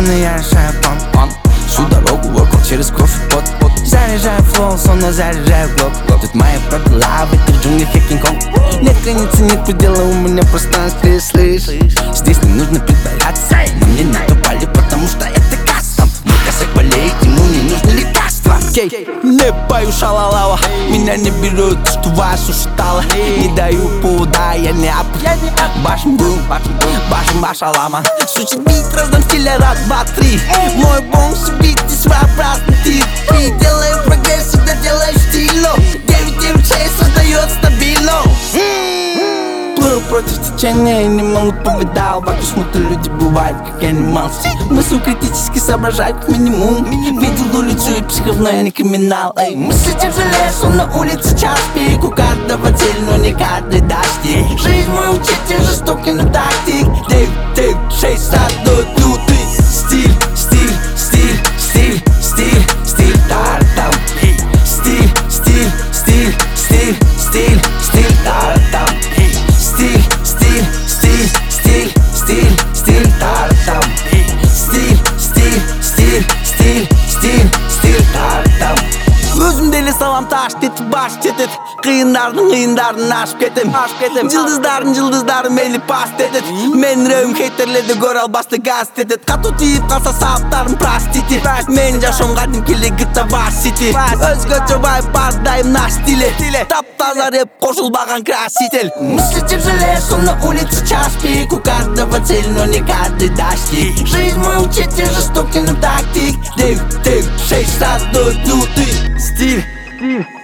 планы, я решаю план. Всю дорогу воркал через кровь и пот. Заряжаю флоу, сонно заряжаю глок. Тут мои правила, в этих джунглях я Кинг-Конг. Нет границы, нет предела, у меня пространстве, слышь. Здесь не нужно притворяться, но мне надо пали, потому что это кастом. Мой косяк болеет, ему не нужны лекарства. Не пою шалалава, меня не берут, что вас ушатало. Не даю повода, я не ап. Башим бум, башим башалама. Сучит бит, раздам стиля, раз, два, три. Мой бомб субит и своеобразный тип. Ты делаешь прогресс, всегда делаешь стильно. 996 создает стабильно. Плыл против течения и не могут повидал. Вокруг смотрю, люди бывают как анималс. Мысль критически соображают как минимум. Видел улицу и психовной, я не криминал. Мысли тяжелее, сон на улице час пик. У каждого цель, но не каждый достиг. Жизнь мой учитель, жестокий, но тактик. 996 создает лютый стиль. Стиль, стиль, стиль, стиль, стиль, тартам. Стиль, стиль, стиль, стиль, стиль, стиль, тартам. Стиль, стиль, стиль, стиль, стиль, стиль, тартам. Стиль, стиль, стиль, стиль, стиль, стиль, тартам. Өзімді еле салам таш тетіп баш тетет. Қиындардың ашып кетем. Жылдыздарын мейлі пас тетет. Мен рөйім хейтерлерді көр албасты газ тетет. Қату тиіп қалса сауыптарын простити. Мен жашом қадым келе гыта бас сити. Өзгөчө вайб бардайым наш стиле. Тап-таза рэп қошылбаған краситель. Мысли тяжелее, сон на улице час пик. У каждого цель, но не каждый достиг. Жизнь мой учитель, жестокий, но тактик. 996 создает лютый стиль.